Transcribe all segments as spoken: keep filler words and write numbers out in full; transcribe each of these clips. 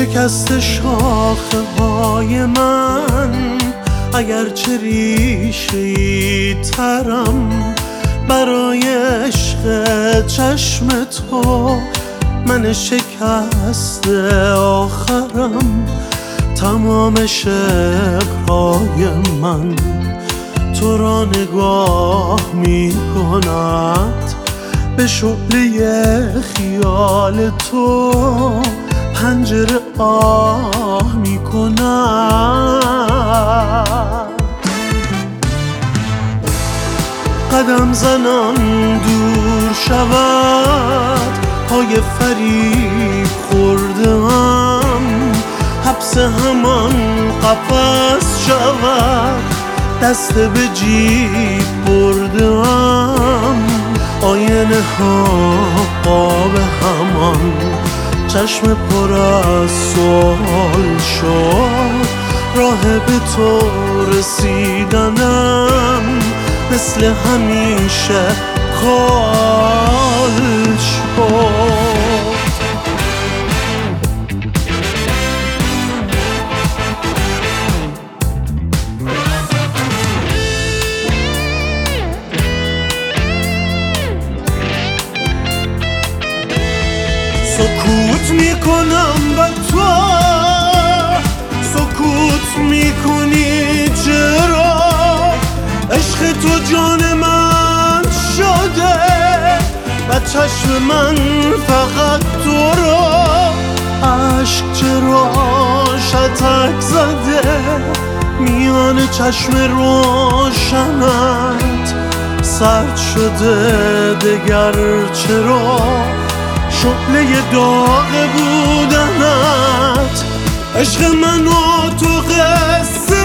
شکست شاخه های من، اگرچه ریشه‌ای ترم، برای عشق چشم تو من شکست آخرم. تمام شعرهای من تو را نگاه می کند، به شعله خیال تو پنجره آه می کند. قدم زنان دور شود، پای فریب خوردم، حبس همان قفس شود، دست به جیب بردم. آینه ها قاب همان، چشم پر از سوال شد، راه به تو رسیدنم مثل همیشه کال شد. سکوت میکنم و تو سکوت میکنی، چرا؟ عشق تو جان من شده و چشم من فقط تو را. عشق چرا شتک زده میان چشم روشنت، سرد شده دگر چرا شعله داغ بودنت؟ عشق من و تو قصه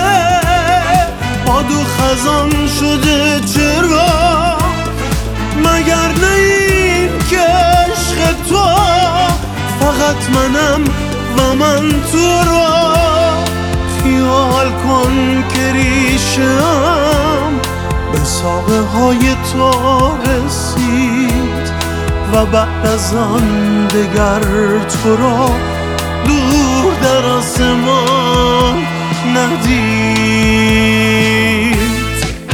باد و خزان شده، چرا؟ مگر نه این که عشق تو فقط منم و من تو را. خیال کن که ریشم به ساقه های تو رسید و بعد از آن دگر تو را دور در آسمان ندید.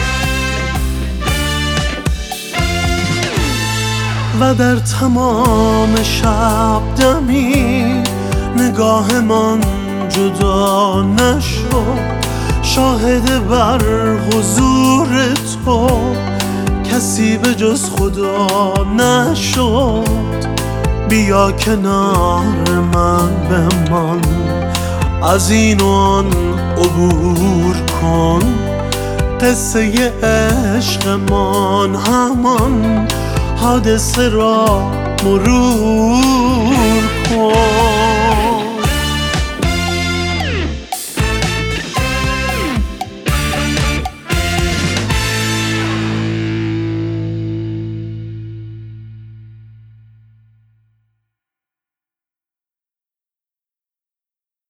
و در تمام شب دمی نگاهمان جدا نشد، شاهد بر حضور تو کسی به جز خدا نشد. بیا کنار من بمان، از این و آن عبور کن، قصه عشقمان همان حادثه را مرور کن.